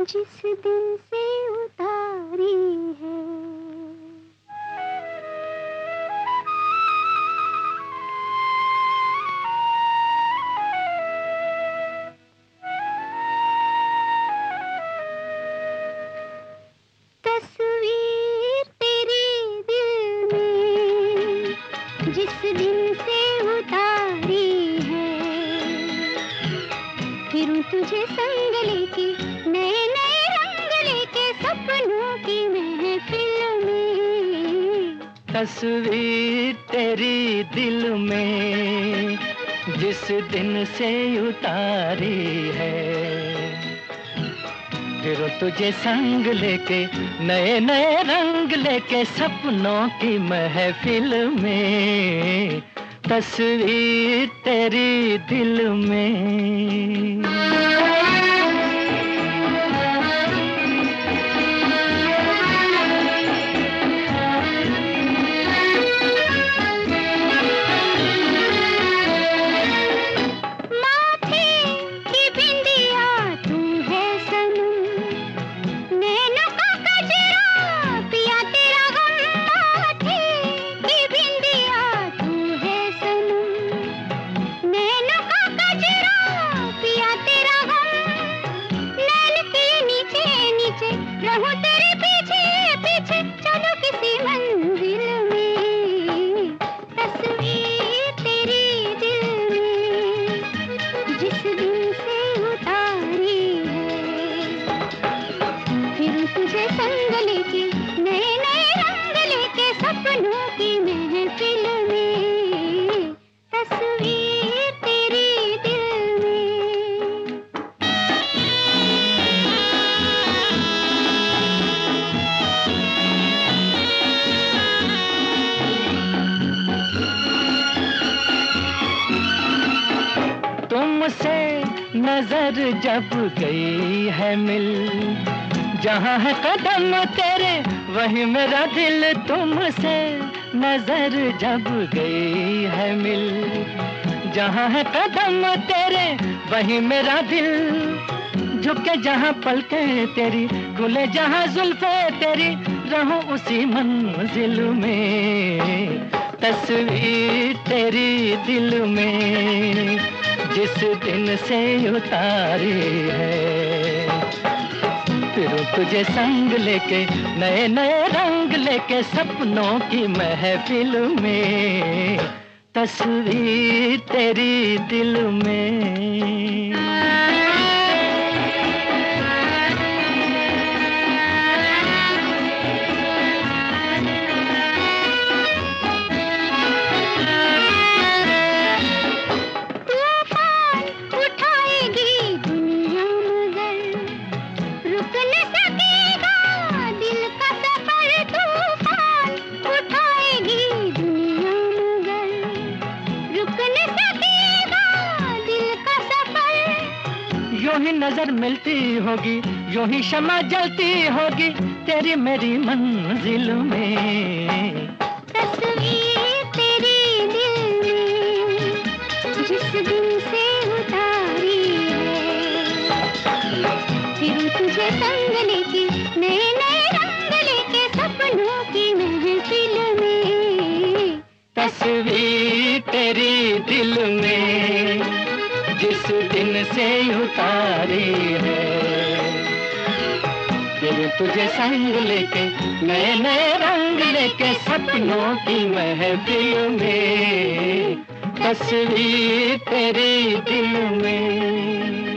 जिस दिन से उतारी है। तस्वीर तेरे दिल में जिस दिन से उतारी है, फिरूं तुझे संग लेके नए नए रंग लेके सपनों की महफिल में। तस्वीर तेरी दिल में जिस दिन से उतारी है, फिर तुझे संग लेके नए नए रंग लेके सपनों की महफिल में। तस्वीर तेरी दिल में। रहूं तेरे पीछे पीछे चलो किसी मंजिल में। तस्वीर तेरी दिल में जिस दिन से उतारी है, फिर तुझे संग लेके नए नए रंग लेके सपनों की महफिल में। तस्वीर तेरी दिल में। तुमसे नजर जब गई है मिल, जहाँ है कदम तेरे वही मेरा दिल। तुमसे नजर जब गई है मिल, जहाँ है कदम तेरे वही मेरा दिल। झुके जहाँ पलके तेरी, खुले जहाँ जुल्फे तेरी, रहूं उसी मंजिल में। तस्वीर तेरी दिल में जिस दिन से उतारी है, फिर तुझे संग लेके नए नए रंग लेके सपनों की महफिल में। तस्वीर तेरी दिल में। यूं ही नजर मिलती होगी, यूं ही शमा जलती होगी तेरी मेरी मंजिल में। तस्वीर तेरी दिल में जिस दिन से उतारी है, फिर तुझे संग लेके नए नए रंग लेके सपनों की महफिल में। तस्वीर तेरी दिल में जिस दिन से उतारी है, फिर तुझे संग लेके नए नए रंग लेके सपनों की महफिल में। तस्वीर तेरी दिल में।